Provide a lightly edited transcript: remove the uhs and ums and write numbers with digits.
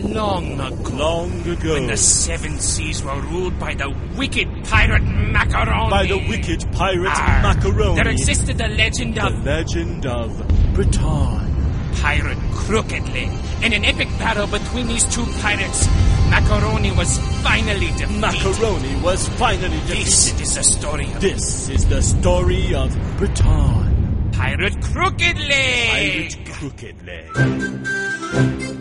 Long ago. Long ago. When the seven seas were ruled by the wicked pirate Macaroni. By the wicked pirate Macaroni. There existed the legend of... The legend of Breton. Pirate Crooked Leg. In an epic battle between these two pirates, Macaroni was finally defeated. Macaroni was finally defeated. This is the story of... This is the story of Breton. Pirate Crooked Leg. Pirate Crooked Leg.